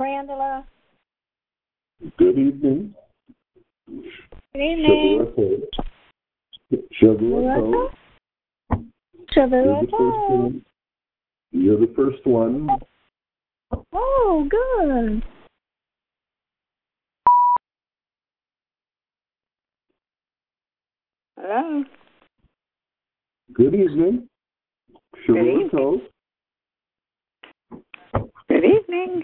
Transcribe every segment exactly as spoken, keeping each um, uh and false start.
Frandula. Good evening. Good evening. Shavuot. Shavuot. You're the first one. Oh, good. Hello. Good evening. Shavuot. Good evening.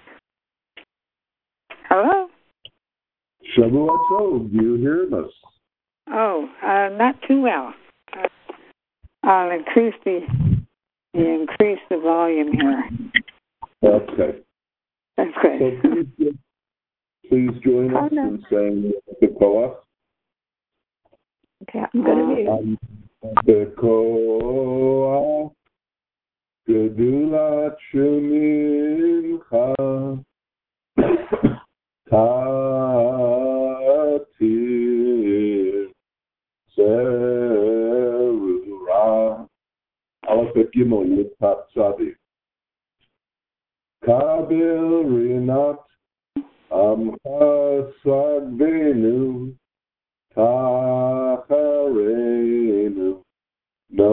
Hello. Shavuot Tov, do you hear us? Oh, uh, not too well. Uh, I'll increase the, the increase the volume here. Okay. That's good. So please, please join us no. in saying the Koach. Okay, I'm going to do The Koach Gedulat Shemincha Tatir Zerura Aleph Gimel Yud Tat Tzadi Kabel Rinat Amcha Sagvenu Tacharenu No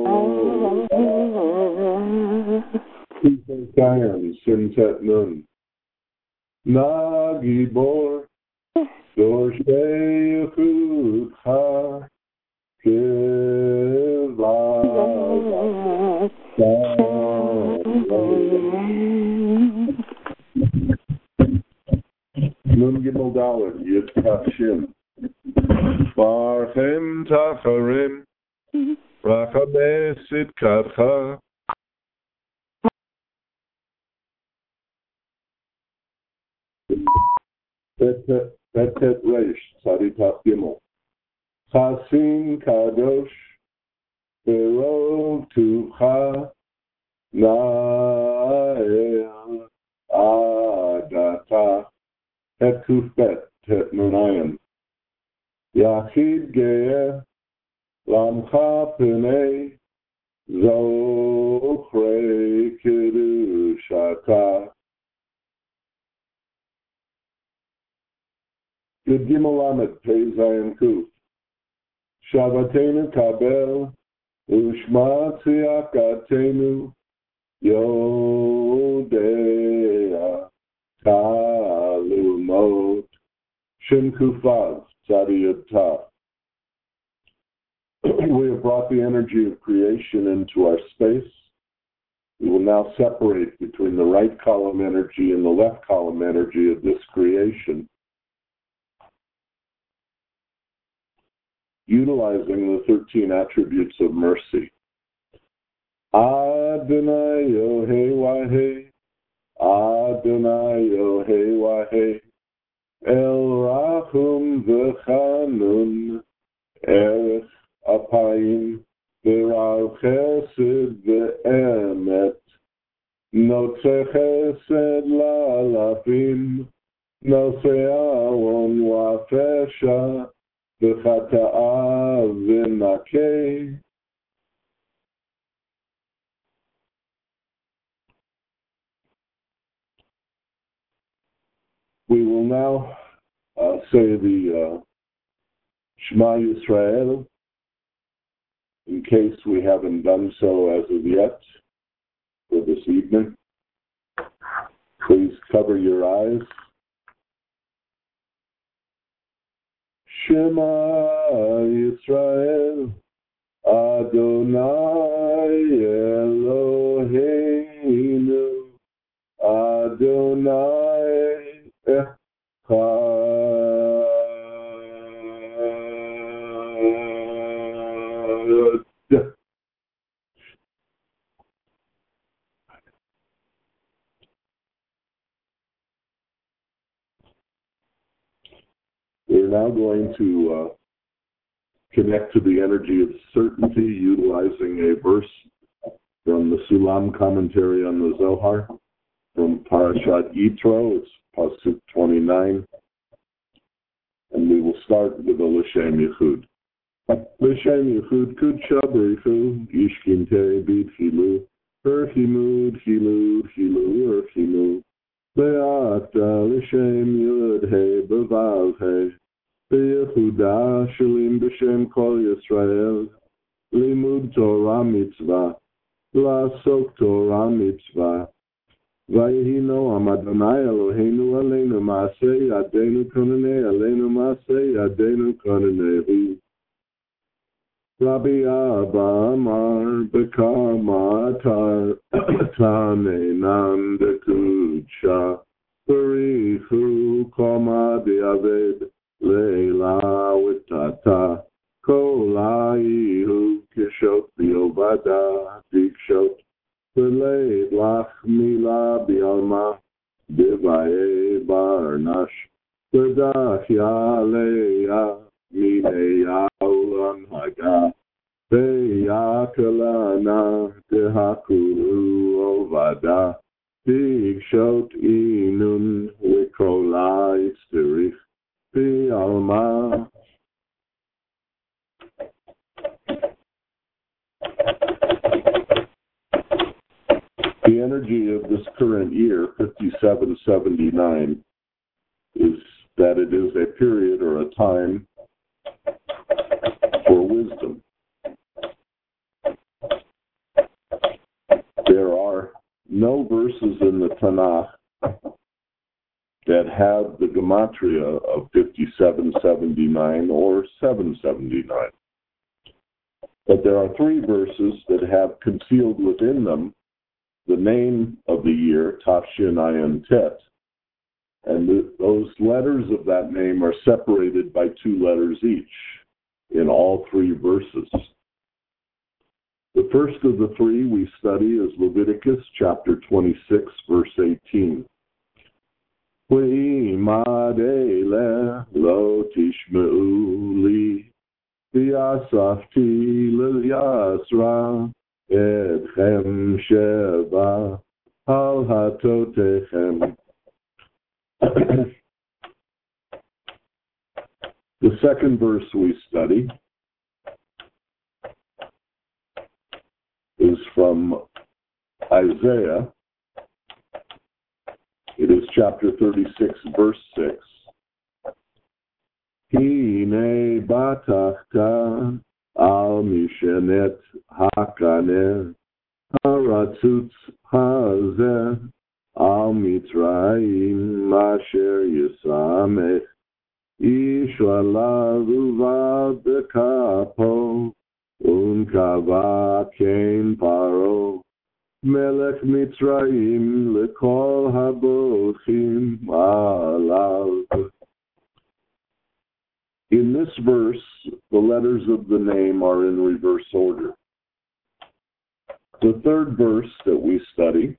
People Kayan Sintet Nun Nagibor Dorshei Yechutcha Kiva Nun Gimel Dalet Yitzchashim Barchem Tacharim Rachameh Sitkatcha Betet Reish Tzaditat Gimel Chasim Kadosh Berov Tuvcha Nael Adata Het Kufbet Het Nunayan Yachid Ge'eh Lamcha Pnei Zochrei Kedushata Yud Gimel Lamed Pei Zayin Kuf Shabbatenu Kabel Ushma Tziyakatenu Yodea Talumot Shin Kufav Tzadi Yud Tav. We have brought the energy of creation into our space. We will now separate between the right column energy and the left column energy of this creation, utilizing the thirteen attributes of mercy. Adonai Yohei Wahei, Adonai Yohei Wahei, El Rachum V'Chanun, Erech Apayim, V'Rav Chesed V'Emet, Notzeh Chesed La'alafim, Notzeh Aron Wa'Fesha, V'Chata'a V'Nakeh. We will now uh, say the uh, Shema Yisrael, in case we haven't done so as of yet for this evening. Please cover your eyes. Shema Yisrael, Adonai Eloheinu, Adonai Echad. We're now going to uh, connect to the energy of certainty utilizing a verse from the Sulam commentary on the Zohar, from Parashat Yitro. It's Pasuk twenty-nine. And we will start with the L'Shem Yichud. L'Shem Yichud Kudsha B'Richu Yishkinte B'Tchilu Erchimu Tchilu Tchilu Erchimu Be'ata Shem Yud He Bevav He B'Yehuda Shalim B'Shem Kol Yisrael Limud Torah Mitzvah La'asok Torah Mitzvah Vayehi Noam Adonai Eloheinu Aleinu Maaseh Yadeinu Konanei Aleinu Maaseh Yadeinu Konanei Rabbi Abba Amar B'Karma Tar Tanenan Dekudsha Barichu Koma Diaved Leila Witata Kolaihu Kishot Biovada Dikshot B'Leid Lach Mila Bialma Divaye Barnash B'Dach Yaleya Mine Yaulan Haga Beyakalana Dehakulu Ovada Dikshot Inun Wikola Istirich Bialma. The energy of this current year, fifty-seven seventy-nine, is that it is a period or a time for wisdom. There are no verses in the Tanakh that have the gematria of fifty-seven seventy-nine or seven seventy-nine. But there are three verses that have concealed within them the name of the year, Tafshin Ayin Tet. And the, those letters of that name are separated by two letters each in all three verses. The first of the three we study is Leviticus chapter twenty-six, verse eighteen. Ve'imad eileh lo tishme'u li, v'yasafti l'yasra etchem sheva al hatotechem. The second verse we study is from Isaiah. It is chapter thirty-six, verse six. Hine batachta al mishenet hakaneh haratzutz hazeh al mitzrayim asher yisamech ish alav bekapo unkava ken paro melech mitzrayim lekol habochim alav. In this verse, the letters of the name are in reverse order. The third verse that we study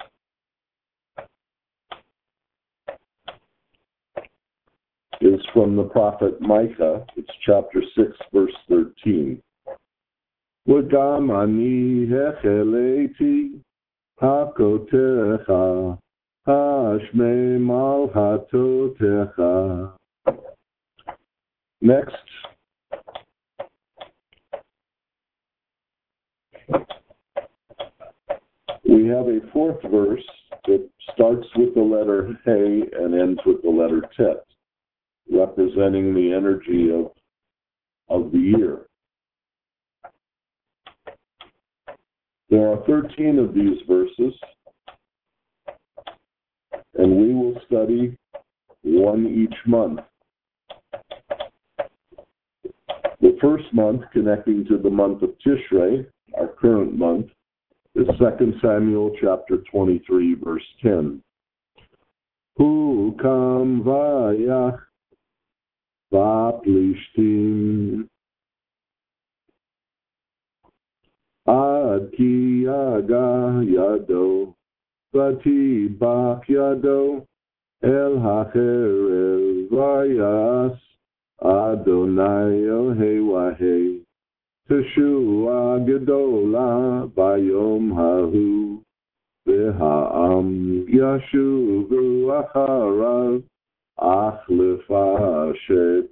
is from the prophet Micah. It's chapter six, verse thirteen. V'gam ani hecheleti hakotecha hashmei malchatotecha. Next, we have a fourth verse that starts with the letter He and ends with the letter Tet, representing the energy of, of the year. There are thirteen of these verses, and we will study one each month. The first month, connecting to the month of Tishrei, our current month, is Second Samuel chapter twenty-three, verse ten. Hu kam vayach v'plishtim ad ki yaga yado v'tibach yado el hacherev vayas Adonai Ohei Wahei Teshua Gedola Bayom Hahu V'ha'am Yashuvu Acharav Ach Lefashet.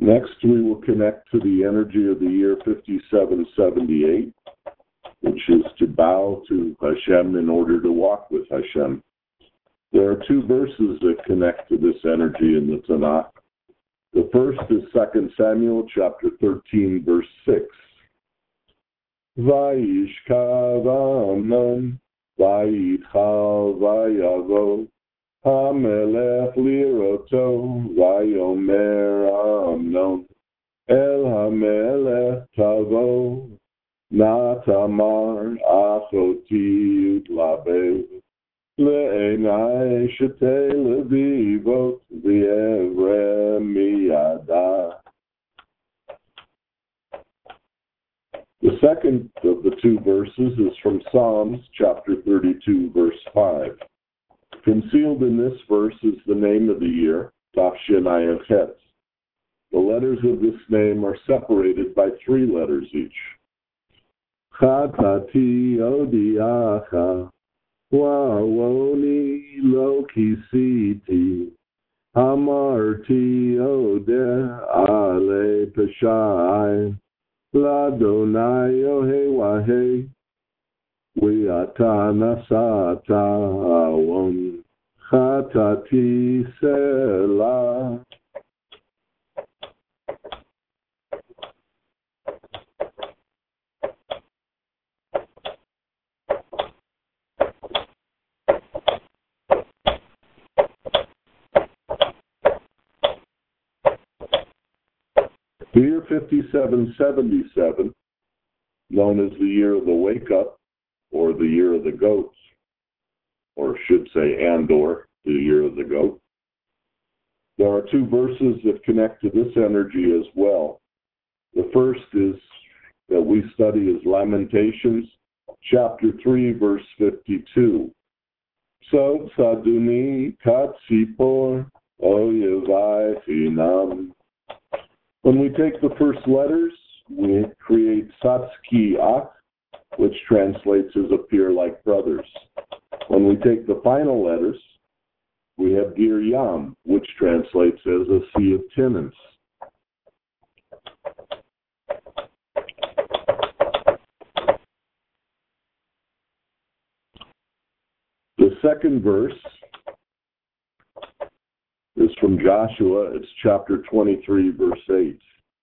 Next, we will connect to the energy of the year fifty-seven seventy-eight, which is to bow to Hashem in order to walk with Hashem. There are two verses that connect to this energy in the Tanakh. The first is Second Samuel chapter thirteen, verse six. Vayishkav Amnon, Vayichal Vayavo, HaMelech Liroto, Vayomer Amnon, El HaMelech Tavo, Natamar Achoti Utlabev, Le'enai Shetei Levivot, V'Evre Miyada. The second of the two verses is from Psalms chapter thirty-two, verse five. Concealed in this verse is the name of the year, Tafshin Ayin Chet. The letters of this name are separated by three letters each. Chatati odiacha, wa'woni lo kisiti, hamarti odeh ale peshai, Ladonai Yohe Wahe, Wiata Nasata Awon, Chatati Selah. The year fifty-seven seventy-seven, known as the year of the wake-up, or the year of the goats, or should say Andor, the year of the goat. There are two verses that connect to this energy as well. The first is that we study is Lamentations, chapter three, verse fifty-two. So saduni katsipor oyevai chinam. When we take the first letters, we create Satski Ak, which translates as appear like brothers. When we take the final letters, we have Gir Yam, which translates as a sea of tenants. The second verse is from Joshua. It's chapter twenty-three, verse eight.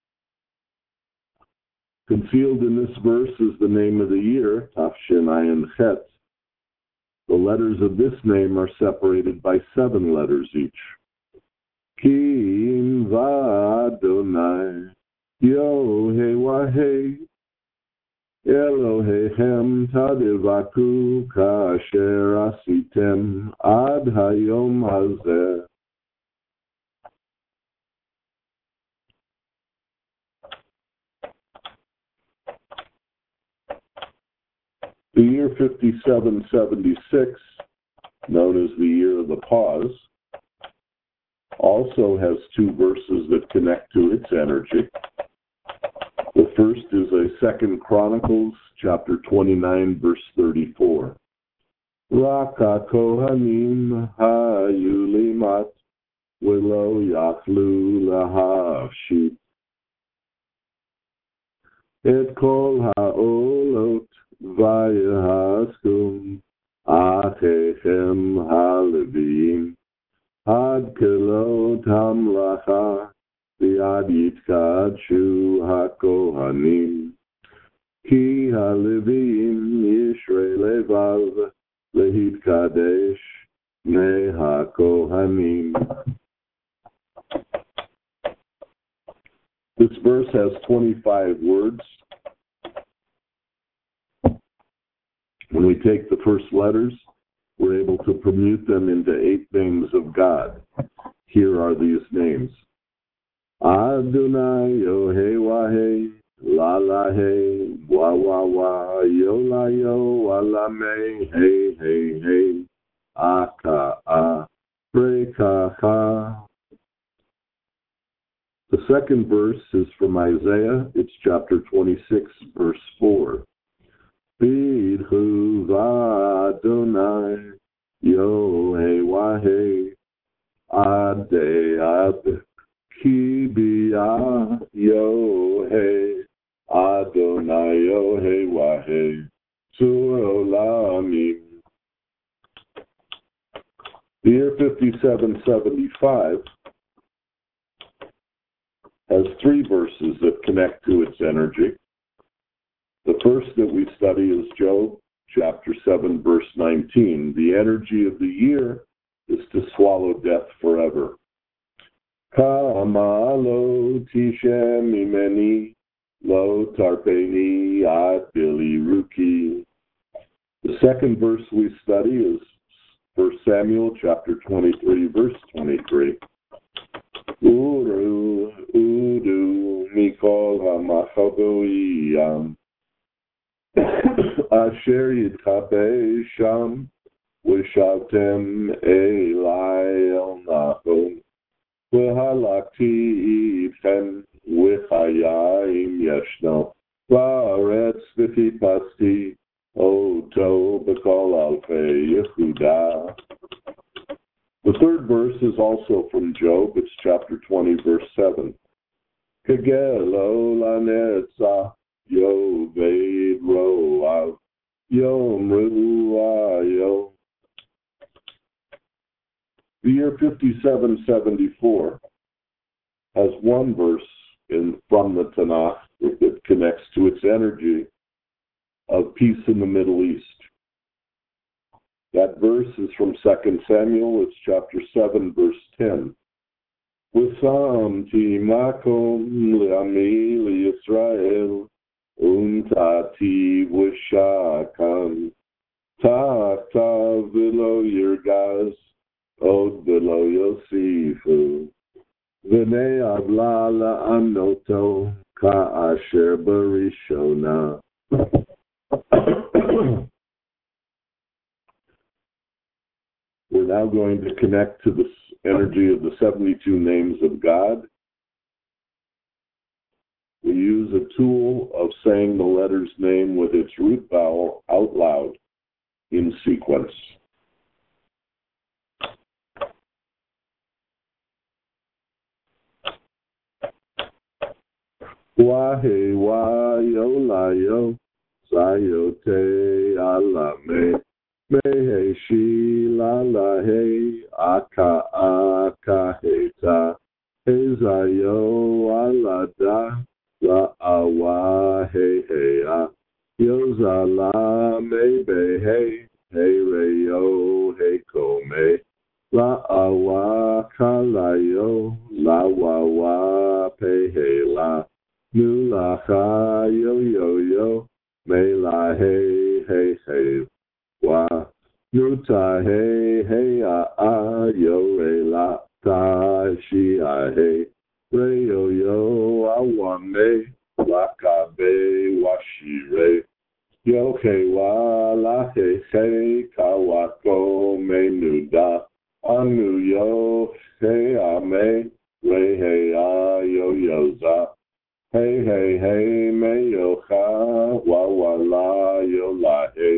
Concealed in this verse is the name of the year, Tafshin Ayin Chet. The letters of this name are separated by seven letters each. Kim Vadonai Yohe Wahe Elohechem Tadivaku Kasher Asitem Ad Hayom Hazeh. The year fifty-seven seventy-six, known as the year of the pause, also has two verses that connect to its energy. The first is a Second Chronicles, chapter twenty-nine, verse thirty-four. Raka kohanim hayulimat velo yachlu lahashit et kol haolot vayahaskum achechem halevim ad kelot hamlacha v'ad yitkadshu hakohanim ki halevim yishrei levav lehitkadesh ne hakohanim. This verse has twenty-five words. When we take the first letters, we're able to permute them into eight names of God. Here are these names. Adonai Yohe La La He Wa Wa Wa Yo La Yo Wa La Me Hey Hey Hey Aka A Reka Ha. The second verse is from Isaiah. It's chapter twenty-six, verse four. Bidhu Adonai Yohe Wahe Ade Ad Kibia Yohe Adonai Yohe Wahe Surolamim. The year fifty-seven seventy-five has three verses that connect to its energy. The first that we study is Job chapter seven, verse nineteen. The energy of the year is to swallow death forever. Kama lo tishem imeni lo tarpeni ad bili ruki. The second verse we study is First Samuel chapter twenty-three, verse twenty-three. Uru udu mikol hamachagoyam asher yitkabe sham v'shavtem elai el nachon v'halakti itchem v'chayim yeshno v'aretz v'chipasti Oto b'kol alfei Yehuda. The third verse is also from Job. It's chapter twenty, verse seven. Kegelo lanetzah yoved roav yom ruayo. The year fifty-seven seventy-four has one verse in from the Tanakh that connects to its energy of peace in the Middle East. That verse is from Second Samuel. It's chapter seven, verse ten. V'samti makom le'ami le'Yisrael untati v'shakam ta'ata v'lo yirgaz od v'lo yosifu v'nei avla la'anoto ka'asher barishona. We're now going to connect to the energy of the seventy-two names of God. We use a tool of saying the letter's name with its root vowel out loud in sequence. Wahe wa yo la yo sayote alame. Mehe shi la la he aka aka heta hezayo alada la awa he he a yozala me be he he re yo he kome la awa kalayo la wa wa pe he la nu la ha yo yo yo me la he he he wa nuta he he a a yo re la ta shi a he re yo yo a wa me la ka be wa shi re yo he wa la he he ka wa ko me nu da anu yo he a me re he a yo yo za hey hey hey me yo ha wa wa la yo la he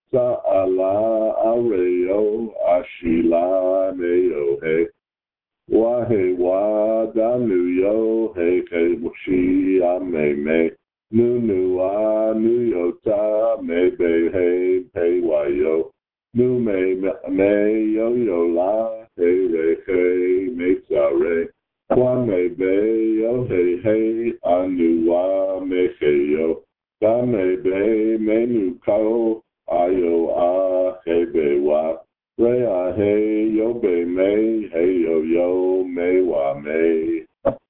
Sa'ala areo ashila meyo he wa he wa danu yo he ke mushi ame me nu nu a nu yo ta me be he pe wa yo nu me me yo yo la he re he me tsare wa me be yo he he anu wa me he yo da me be me nu kao Ayo a he be wa re a he yo be me hey yo yo me wa me.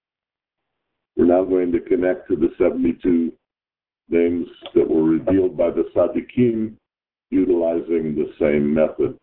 We're now going to connect to the seventy-two names that were revealed by the Tzaddikim utilizing the same method.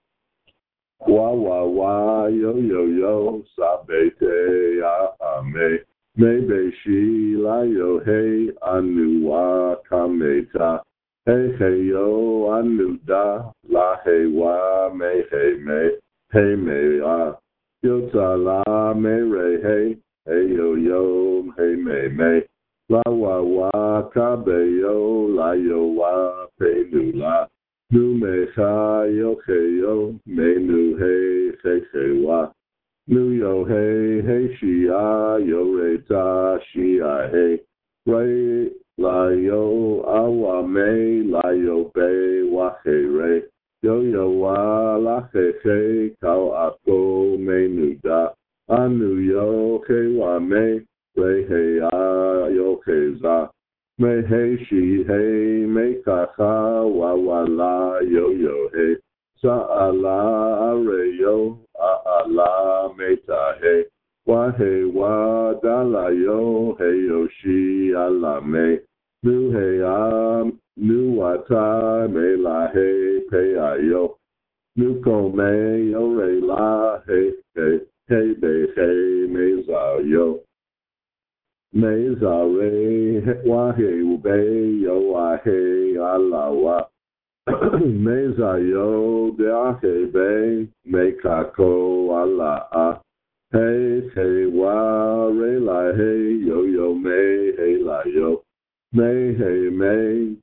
Wa wa wa yo yo yo sabete a a me me be shi la yo hey anu wa kameta. Hey hey yo anu da la hey wa me hey me hey me ah yo ta la me re hey hey yo yo hey me me la wa wa ka be yo la yo wa pe nu la nu me ha yo hey yo me nu hey hey hey wa Nu yo hey hey shia yo re ta shia hey re la yo awa me la yo be wa hey re yo yo wa la hey hey kau ako me nu da anu yo hey wa me re hey a yo hey za me hey she hey me ka ka wa wa la yo yo hey Sa'ala reyo a'ala meta he wa he wa dala yo he yoshi ala me nu he am nu wata me la he pe ayo nu ko me yo re la he he he be he me za yo me za re wa he ube yo wa he ala wa Meza yo de ahe be me kako ala a hey hey wa re la hey yo yo me hey la yo me hey me.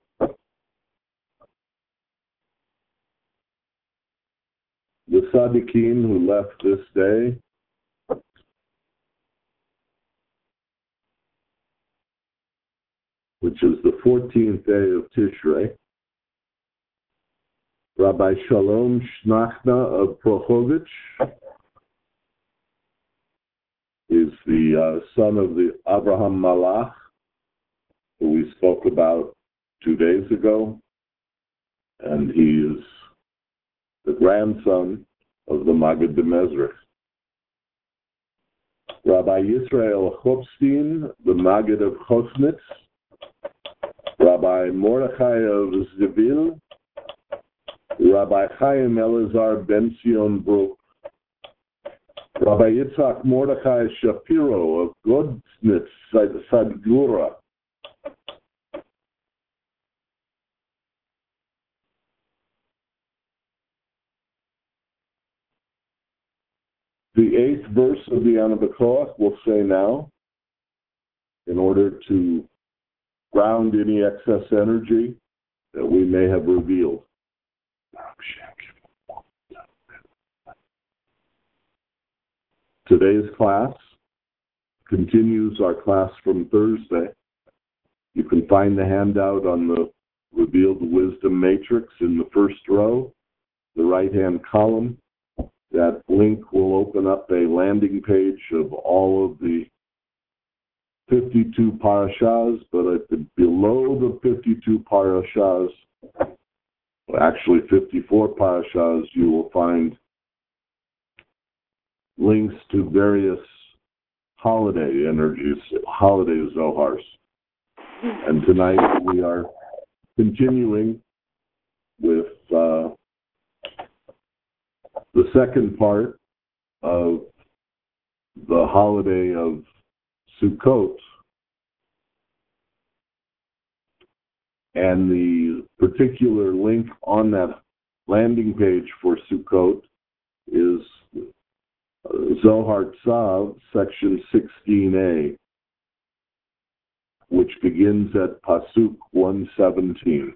The Sadiqin who left this day, which is the fourteenth day of Tishrei, Rabbi Shalom Shnachna of Prohovich is the uh, son of the Abraham Malach, who we spoke about two days ago, and he is the grandson of the Maggid de Mezrich. Rabbi Yisrael Chopstein, the Maggid of Chosnitz, Rabbi Mordechai of Zvil, Rabbi Chaim Elazar Ben Zion Brook, Rabbi Yitzhak Mordechai Shapiro of Godnitz, Sadgura, the eighth verse of the Ana B'Koach we'll say now, in order to ground any excess energy that we may have revealed. Today's class continues our class from Thursday. You can find the handout on the Revealed Wisdom Matrix in the first row, the right-hand column. That link will open up a landing page of all of the fifty-two parashas, but at the, below the fifty-two parashas, actually fifty-four parashas, you will find links to various holiday energies, holiday Zohars. And tonight we are continuing with uh, the second part of the holiday of Sukkot. And the particular link on that landing page for Sukkot is Zohar Tzav, section sixteen A, which begins at Pasuk one seventeen.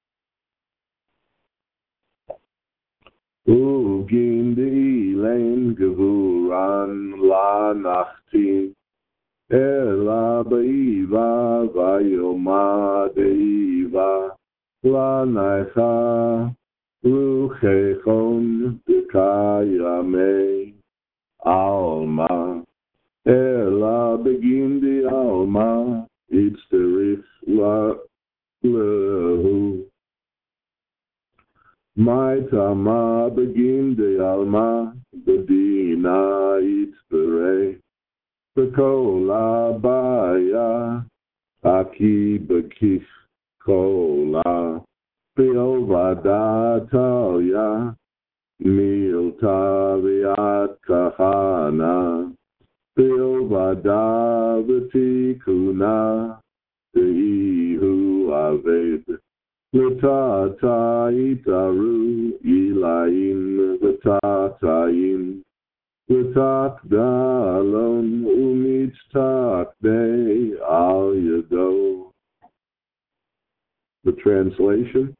Ugin de'ilein gevuran la nachti ela be'iva vayoma de'iva la naicha ruchechon dekayamei Alma, Ela begin the Alma, it's the rich la lehu. My Tama begin the Alma, the Dina, it's the Re, the Kola Baya, Aki Bekif Kola, Beovada Talya. Milta viat kahana, Bilvada vitikuna, Ihu aved, Vitata itaru, Ilaim vitataim, Vitak dalon, Umitak de al yado. The translation: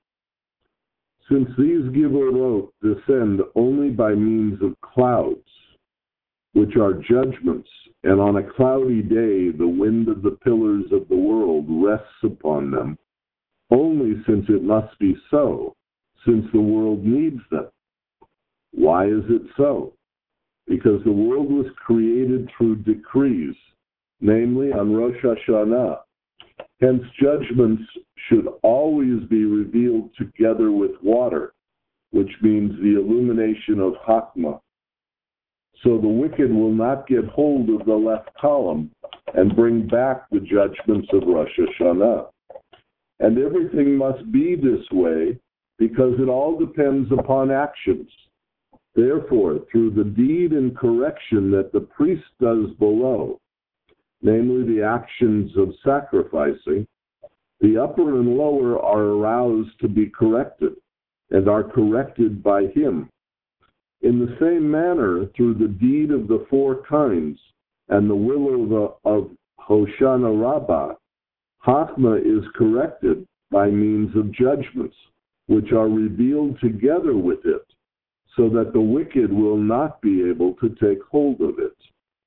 since these Givorot descend only by means of clouds, which are judgments, and on a cloudy day the wind of the pillars of the world rests upon them, only since it must be so, since the world needs them. Why is it so? Because the world was created through decrees, namely on Rosh Hashanah. Hence, judgments should always be revealed together with water, which means the illumination of Chachma. So the wicked will not get hold of the left column and bring back the judgments of Rosh Hashanah. And everything must be this way because it all depends upon actions. Therefore, through the deed and correction that the priest does below, namely the actions of sacrificing, the upper and lower are aroused to be corrected and are corrected by him. In the same manner, through the deed of the four kinds and the will of, the, of Hoshana Rabbah, Chachma is corrected by means of judgments, which are revealed together with it, so that the wicked will not be able to take hold of it.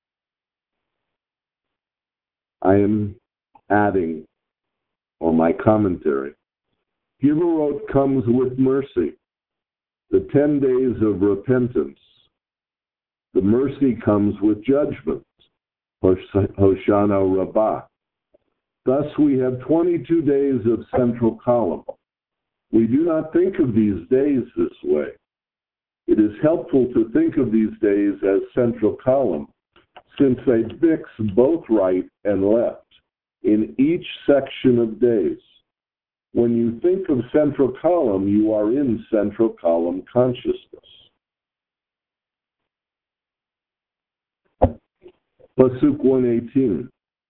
I am adding, or my commentary, Givorot comes with mercy, the ten days of repentance. The mercy comes with judgment, Hoshana Rabbah. Thus we have twenty-two days of central column. We do not think of these days this way. It is helpful to think of these days as central column, since they mix both right and left in each section of days. When you think of central column, you are in central column consciousness. Pasuk one eighteen.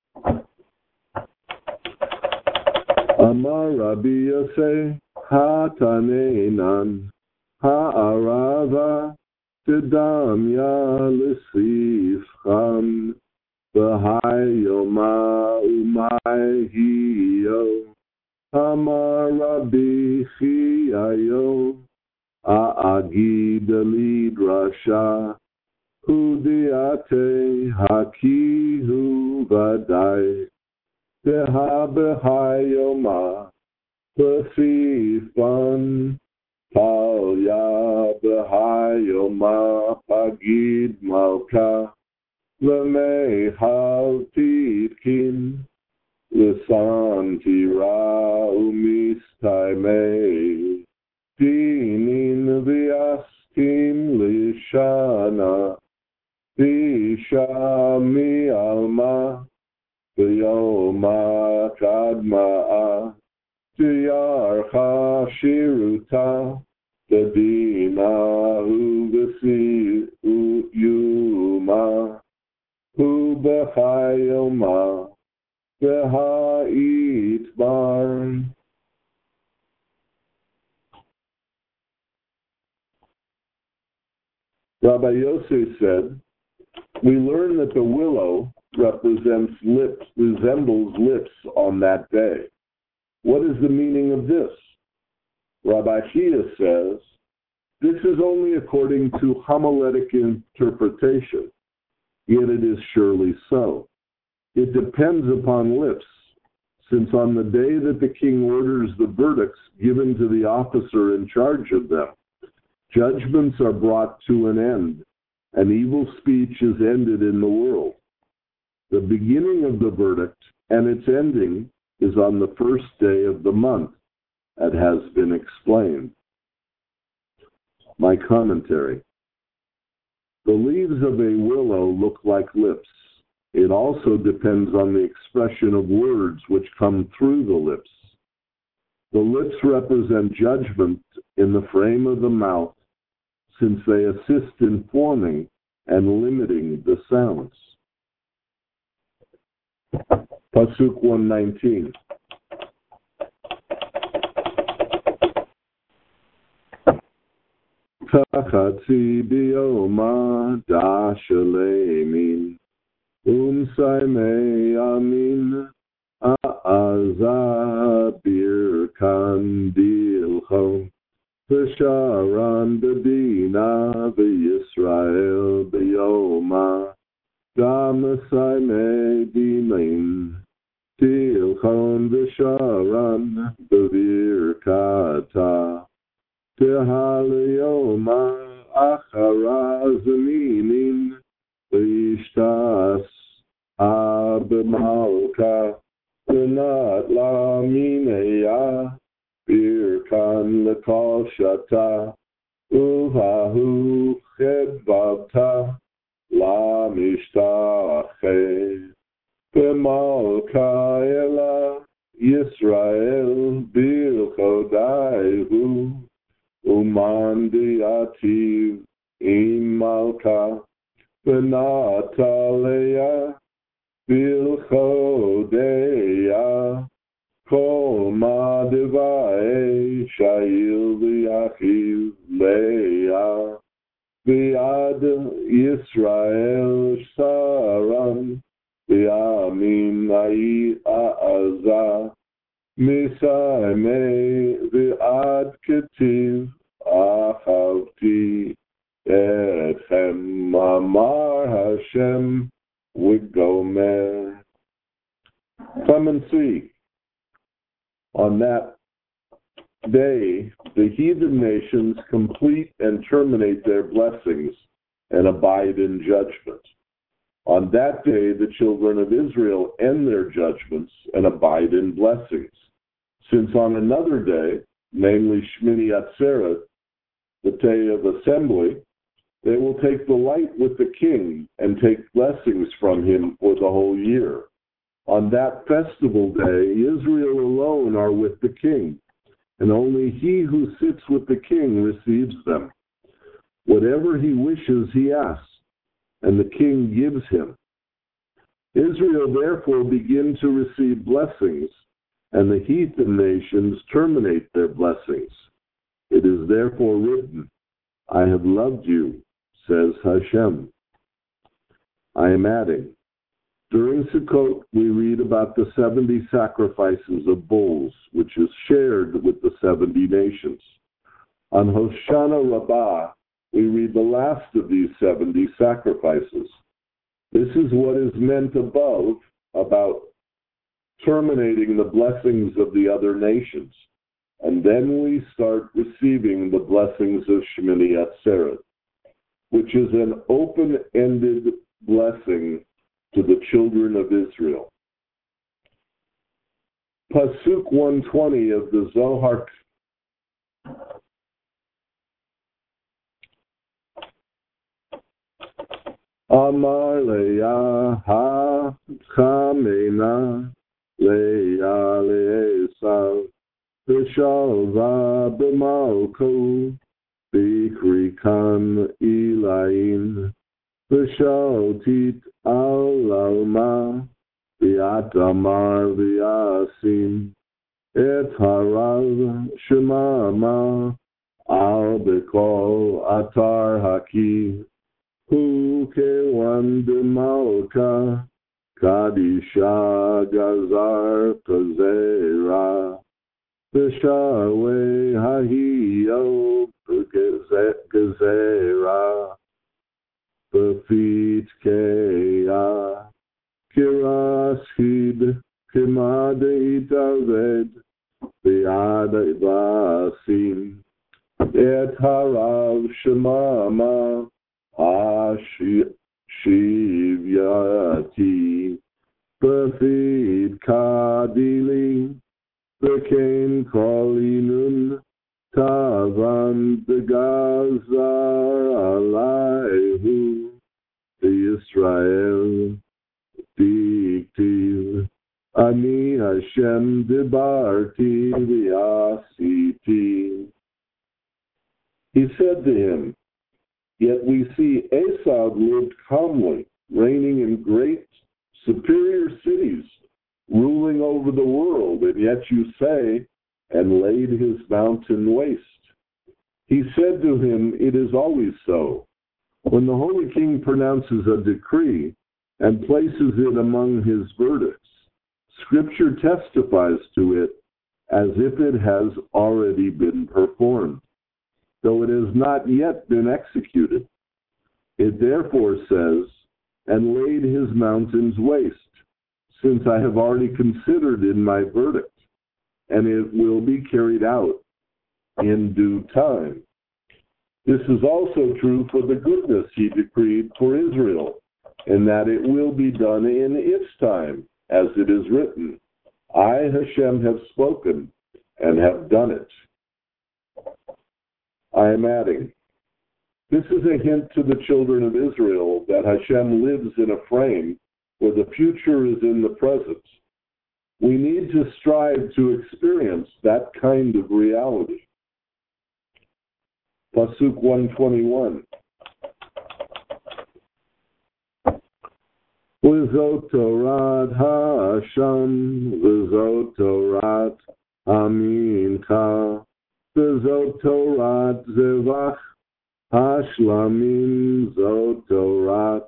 Amar Rabbi Yosef Hatanenan Ha'arava Tidam Yalisifchan V'hayoma Umayhiyo Amar Rabbi Chiyayo A'agid Lidrasha Hudiate Hakihu Vadai Deha B'hayoma Pasifan Palya B'hayoma Pagid Malka L'mehal Tidkin L'santi Ra'umis Taimei Dinin V'yaskim L'shana V'shami Alma V'yoma Kadma'a Diyarcha Shiruta Dadina Uvasi Yuma Ubechayoma Beha'it Bar. Rabbi Yosef said, we learn that the willow represents lips, resembles lips on that day. What is the meaning of this? Rabbi Chia says, this is only according to homiletic interpretation, yet it is surely so. It depends upon lips, since on the day that the king orders the verdicts given to the officer in charge of them, judgments are brought to an end, and evil speech is ended in the world. The beginning of the verdict and its ending is on the first day of the month, as has been explained. My commentary. The leaves of a willow look like lips. It also depends on the expression of words which come through the lips. The lips represent judgment in the frame of the mouth, since they assist in forming and limiting the sounds. Pasuk one nineteen. Tachatzi bioma dashalemin umsaimei amin a'azabir kandilcho v'sharan bedina v'Yisrael bioma Damasai me dimin, Tilchon v'sharan, Bevirkata, Tehaliyoma achara zaminin, V'ishtas abemalka, V'nat la mineya, Birkan lekal shata, Uvahu chedvavta, La mishtache, B'malka ela, Yisrael bilchodaihu, Umandiativ im malka, B'nataleya bilchodeya, Kol ma devae shayil v'yachiv leya, V'yad Yisrael saram, V'yamin na'i a'aza, Misayme v'ad ketiv, Achavti etchem, Amar Hashem v'gomer. Come and see. On that day, the heathen nations complete and terminate their blessings and abide in judgment. On that day, the children of Israel end their judgments and abide in blessings. Since on another day, namely Shmini Atzeret, the day of assembly, they will take the light with the king and take blessings from him for the whole year. On that festival day, Israel alone are with the king, and only he who sits with the king receives them. Whatever he wishes, he asks, and the king gives him. Israel therefore begin to receive blessings, and the heathen nations terminate their blessings. It is therefore written, I have loved you, says Hashem. I am adding, during Sukkot, we read about the seventy sacrifices of bulls, which is shared with the seventy nations. On Hoshana Rabbah, we read the last of these seventy sacrifices. This is what is meant above about terminating the blessings of the other nations. And then we start receiving the blessings of Shemini Atzeret, which is an open-ended blessing to the children of Israel. Pasuk one twenty of the Zohar Amar leya ha chamena leya le'esav v'shalva b'malko b'krikan ilayin v'shaltit al alma v'atamar v'yasim et harav shemama al b'kol atar haki hu kewan b'malka kadisha gazar kazera v'shawe hahiyo gazera b'fit keya kirashid kimadei daved v'yad vasim et harav shemama Shivyati B'fid Kadili B'kein Kolinun Tavan B'gazar Alayhu Yisrael Diktiv Ani Hashem Dibarti V'asiti. He said to him, yet we see Esau lived calmly, reigning in great, superior cities, ruling over the world, and yet you say, and laid his mountain waste. He said to him, it is always so. When the Holy King pronounces a decree and places it among his verdicts, Scripture testifies to it as if it has already been performed, though it has not yet been executed. It therefore says, and laid his mountains waste, since I have already considered in my verdict, and it will be carried out in due time. This is also true for the goodness he decreed for Israel, in that it will be done in its time, as it is written, I, Hashem, have spoken and have done it. I am adding, this is a hint to the children of Israel that Hashem lives in a frame where the future is in the present. We need to strive to experience that kind of reality. Pasuk one twenty-one. V'zot Torat Hashem, v'zot Torat Amincha, v'zot Torat Zevach Hashlamim, zot Torat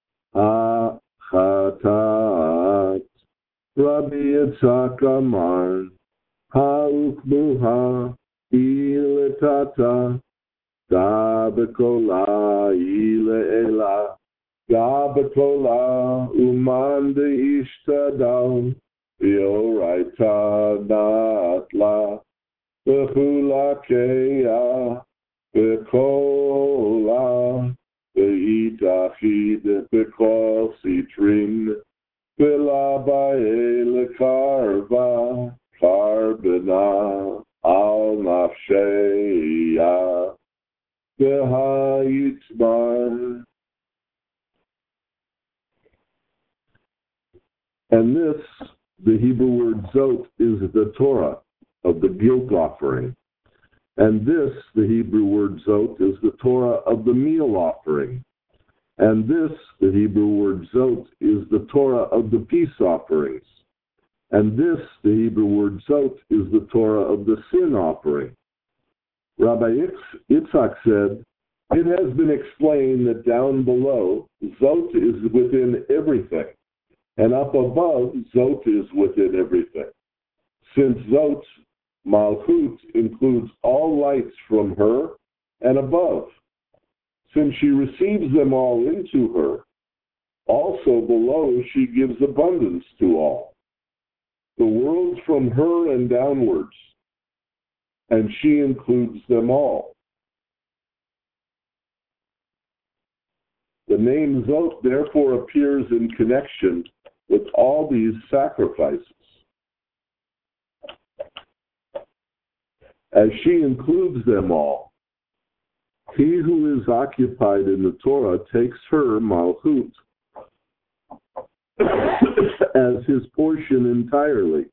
HaChatat. Rabbi Yitzhak Amar, Ha'ukbuha iletata, Da bekola ile'ela, Da bekola uman de'ishtadal, V'yoraita natla, V'chula keya, V'kola, V'itachid V'kol sitrin, V'labae lekarva, Karbena al nafsheya, V'hayitbar. And this, the Hebrew word zot, is the Torah of the guilt offering. And this, the Hebrew word zot, is the Torah of the meal offering. And this, the Hebrew word zot, is the Torah of the peace offerings. And this, the Hebrew word zot, is the Torah of the sin offering. Rabbi Yitzhak said, it has been explained that down below, zot is within everything, and up above, zot is within everything. Since zot, Malchut, includes all lights from her and above. Since she receives them all into her, also below she gives abundance to all. The worlds from her and downwards, and she includes them all. The name Zot therefore appears in connection with all these sacrifices. As she includes them all, he who is occupied in the Torah takes her, Malchut, as his portion entirely,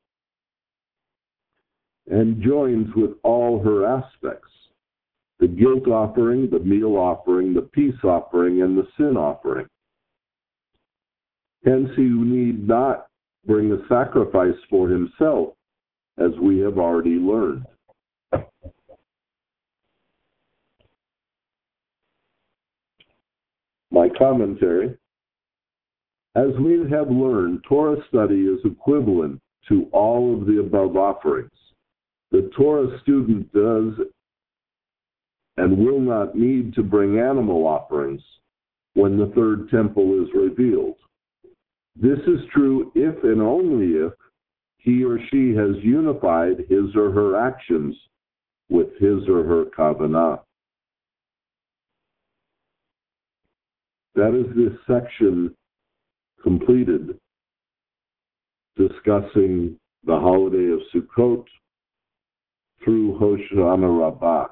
and joins with all her aspects, the guilt offering, the meal offering, the peace offering, and the sin offering. Hence he need not bring a sacrifice for himself, as we have already learned. My commentary. As we have learned, Torah study is equivalent to all of the above offerings. The Torah student does and will not need to bring animal offerings when the third temple is revealed. This is true if and only if he or she has unified his or her actions with his or her kavanah. That is this section completed, discussing the holiday of Sukkot through Hoshana Rabbah.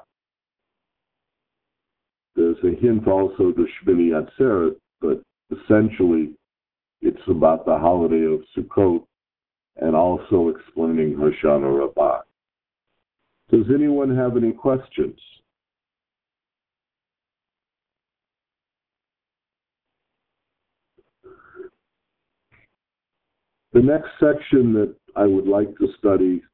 There's a hint also to Shmini Atzeret, but essentially it's about the holiday of Sukkot and also explaining Hoshana Rabbah. Does anyone have any questions? The next section that I would like to study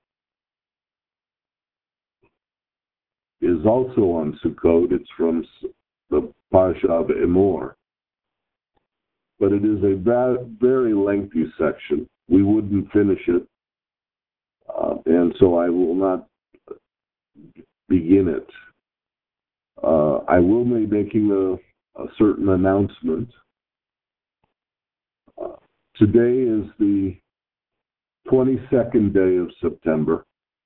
is also on Sukkot. It's from the Parsha of Emor. But it is a very lengthy section. We wouldn't finish it. Uh, and so I will not begin it. Uh, I will be making a, a certain announcement. Today is the twenty-second day of September.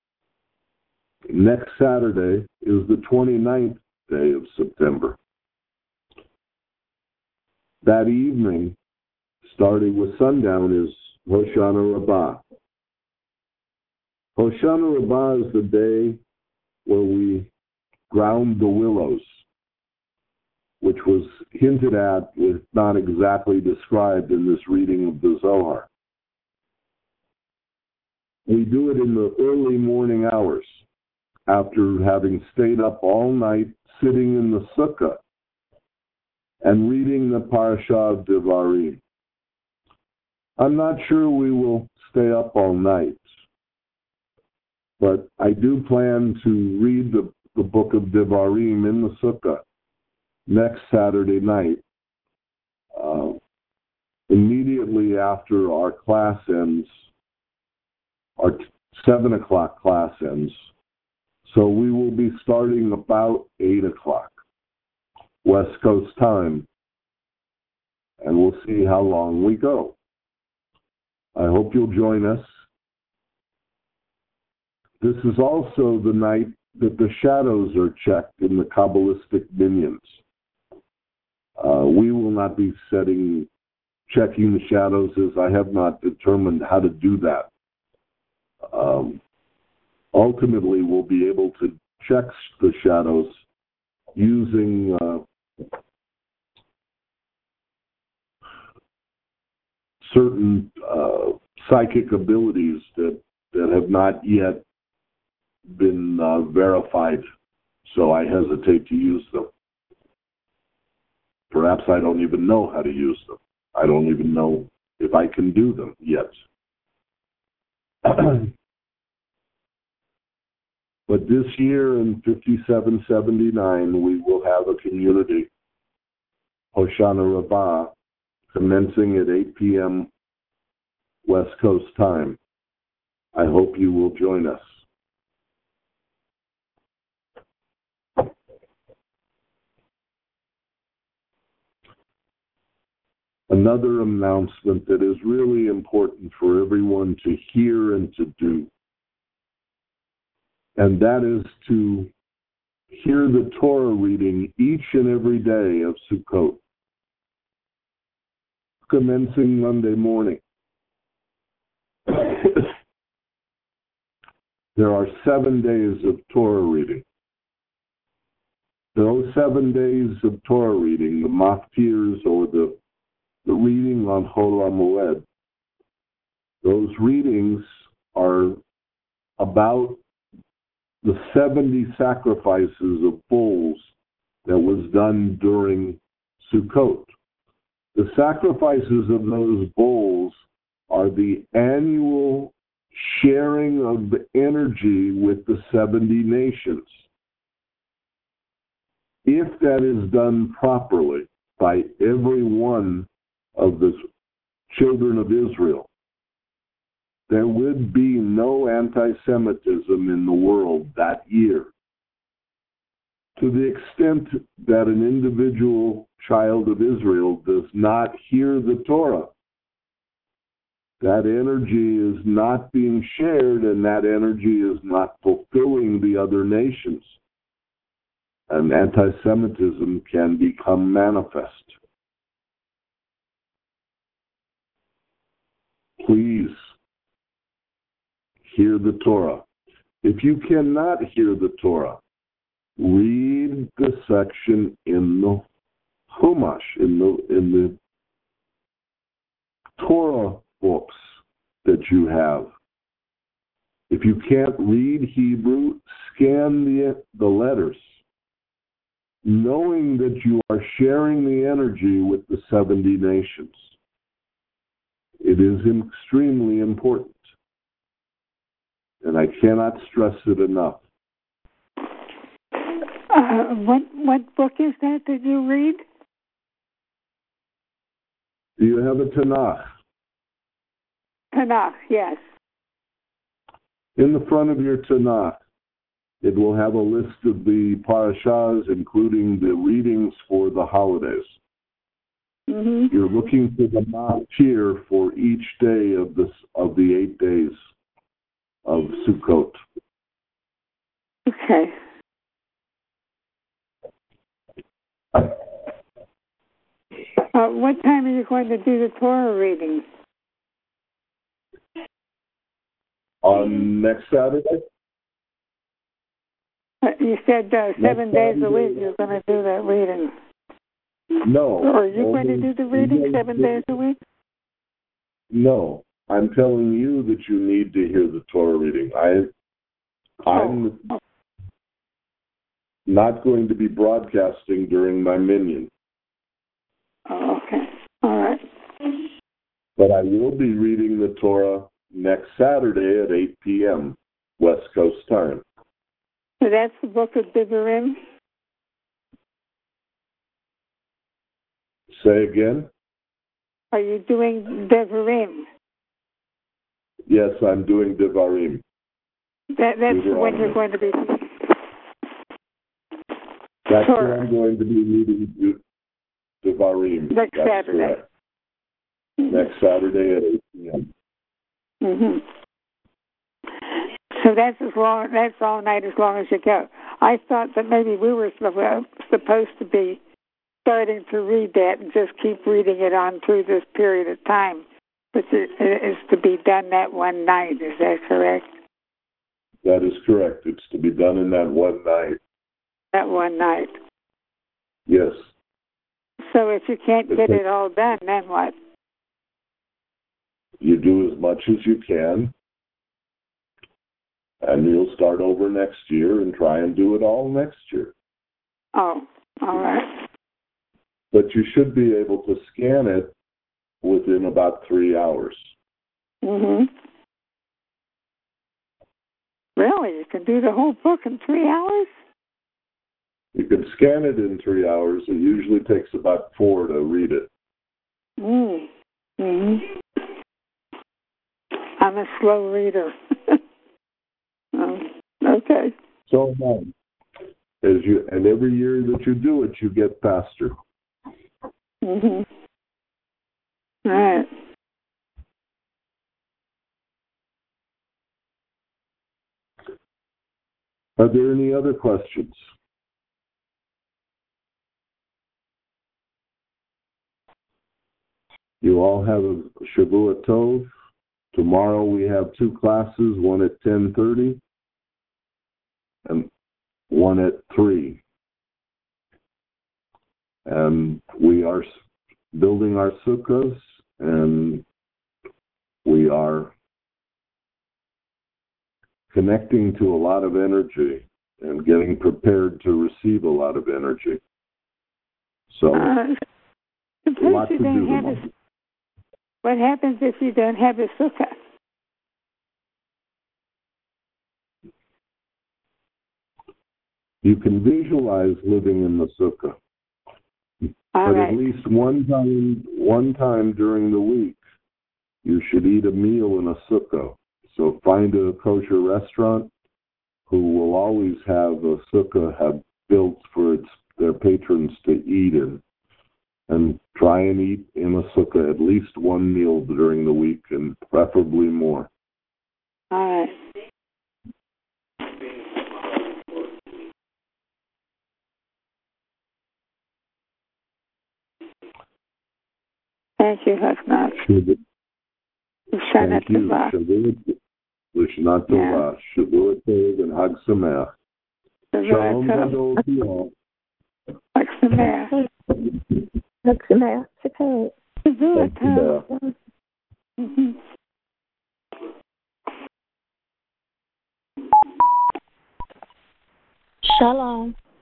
Next Saturday is the twenty-ninth day of September. That evening, starting with sundown, is Hoshana Rabbah. Hoshana Rabbah is the day where we ground the willows, which was hinted at, if not exactly described, in this reading of the Zohar. We do it in the early morning hours, after having stayed up all night sitting in the sukkah and reading the Parashah of Devarim. I'm not sure we will stay up all night, but I do plan to read the, the book of Devarim in the sukkah next Saturday night, uh, immediately after our class ends, our seven o'clock class ends. So we will be starting about eight o'clock West Coast time, and we'll see how long we go. I hope you'll join us. This is also the night that the shadows are checked in the Kabbalistic minions. Uh, we will not be setting, checking the shadows, as I have not determined how to do that. Um, ultimately, we'll be able to check the shadows using uh, certain uh, psychic abilities that, that have not yet been uh, verified, so I hesitate to use them. Perhaps I don't even know how to use them. I don't even know if I can do them yet. But this year in fifty-seven seventy-nine, we will have a community, Hoshana Rabbah, commencing at eight p.m. West Coast time. I hope you will join us. Another announcement that is really important for everyone to hear and to do, and that is to hear the Torah reading each and every day of Sukkot, commencing Monday morning. There are seven days of Torah reading. Those seven days of Torah reading, the maftirs or the, the reading on Chol HaMoed, those readings are about the seventy sacrifices of bulls that was done during Sukkot. The sacrifices of those bulls are the annual sharing of the energy with the seventy nations. If that is done properly by every one of the children of Israel, there would be no anti-Semitism in the world that year. To the extent that an individual child of Israel does not hear the Torah, that energy is not being shared, and that energy is not fulfilling the other nations. And anti-Semitism can become manifest. Please hear the Torah. If you cannot hear the Torah, read the section in the Chumash, in the in the Torah books that you have. If you can't read Hebrew, scan the the letters, knowing that you are sharing the energy with the seventy nations. It is extremely important, and I cannot stress it enough. Uh, what what book is that that you read? Do you have a Tanakh? Tanakh, yes. In the front of your Tanakh, it will have a list of the parashas, including the readings for the holidays. Mm-hmm. You're looking for the machir for each day of this of the eight days of Sukkot. Okay. Uh, what time are you going to do the Torah reading? On next Saturday? Uh, you said uh, seven Next days a Saturday. week you're going to do that reading. No. Or are you only- going to do the reading only- seven days a week? No. I'm telling you that you need to hear the Torah reading. I, I'm Oh. not going to be broadcasting during my minyan, Oh, okay. All right. but I will be reading the Torah next Saturday at eight p.m. West Coast time. So that's the book of Devarim? Say again? Are you doing Devarim? Yes, I'm doing Devarim. That, that's Deuteronomy. when you're going to be... That's Torah. when I'm going to be reading De- Devarim. Next That's Saturday. correct. Next Saturday at eight p.m. Mm-hmm. So that's as long. That's all night as long as you go. I thought that maybe we were supposed to be starting to read that and just keep reading it on through this period of time, but it is to be done that one night. Is that correct? That is correct. It's to be done in that one night. That one night. Yes. So if you can't get it all done, then what? You do as much as you can, and you'll start over next year and try and do it all next year. Oh, all right. But you should be able to scan it within about three hours. Mm-hmm. Really? You can do the whole book in three hours? You can scan it in three hours. It usually takes about four to read it. Mm. Mm-hmm. I'm a slow reader. um, okay. So um, as you and every year that you do it, you get faster. Mm-hmm. All right. Are there any other questions? You all have a Shavua Tov. Tomorrow we have two classes, one at ten thirty and one at three. And we are building our sukkahs, and we are connecting to a lot of energy and getting prepared to receive a lot of energy. So, Uh, a lot suppose you to don't do have a, tomorrow. what happens if you don't have a sukkah? You can visualize living in the sukkah. All but right. at least one time, one time during the week, you should eat a meal in a sukkah. So find a kosher restaurant who will always have a sukkah have built for its their patrons to eat in, and try and eat in a sukkah at least one meal during the week, and preferably more. All right. Thank you, Hafnat. Thank you. L'Shana Tova. Shavua Tov and Hag Sameach. Shalom Gadol to you all. Hag Sameach. Hag Sameach. Shavua Tov. Mm-hmm. Shalom.